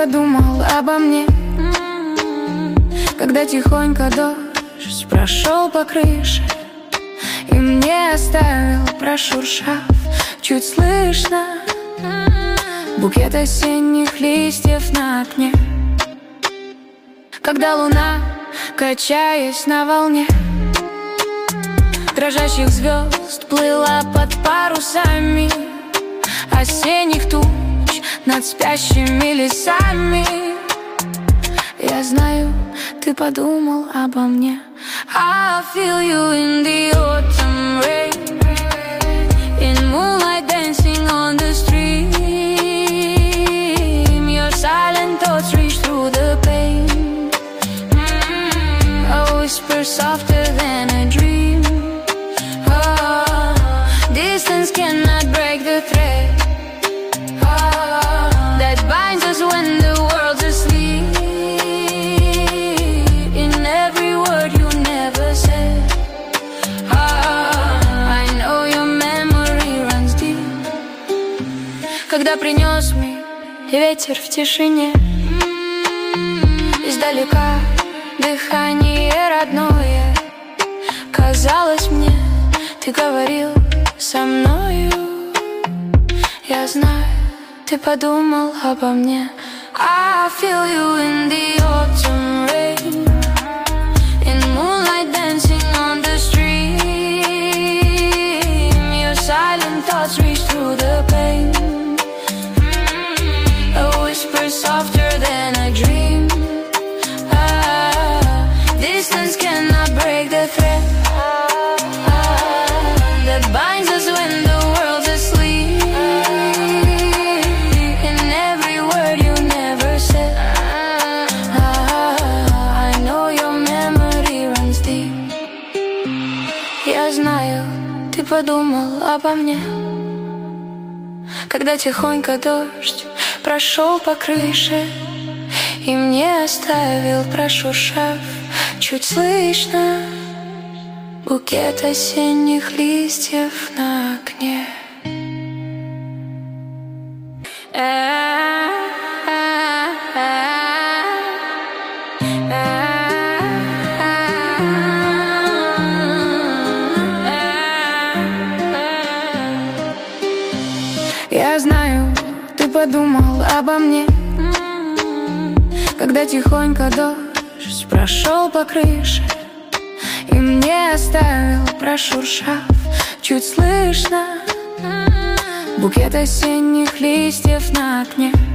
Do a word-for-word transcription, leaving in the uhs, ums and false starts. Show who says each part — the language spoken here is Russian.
Speaker 1: подумал обо мне, когда тихонько дождь прошел по крыше и мне оставил, прошуршав, чуть слышно букет осенних листьев на окне. Когда луна, качаясь на волне дрожащих звезд, плыла под парусами осенних туч над спящими лесами, я знаю, ты подумал обо мне. I feel you in the autumn rain, in moonlight dancing on the stream. Your silent thoughts reach through the pain, mm-hmm. A whisper softer than a dream. Oh, distance cannot break the thread that binds us when the world's asleep. In every word you never said, I know your memory runs deep. Когда принес мне ветер в тишине, издалека дыхание родное, казалось мне, ты говорил со мною. Я знаю, ты подумал обо мне. I feel you in the autumn rain, in moonlight dancing on the stream. Your silent thoughts reach through the pain, a whisper softer than a dream. Ah, distance cannot break the thread that binds us when the world's asleep. In every word you never said, I know your memory runs deep. Я знаю, ты подумал обо мне, когда тихонько дождь прошел по крыше и мне оставил, прошуршав, чуть слышно букет осенних листьев на окне. Я знаю, ты подумал обо мне, когда тихонько дождь прошел по крыше и мне оставил, прошуршав, чуть слышно букет осенних листьев на окне.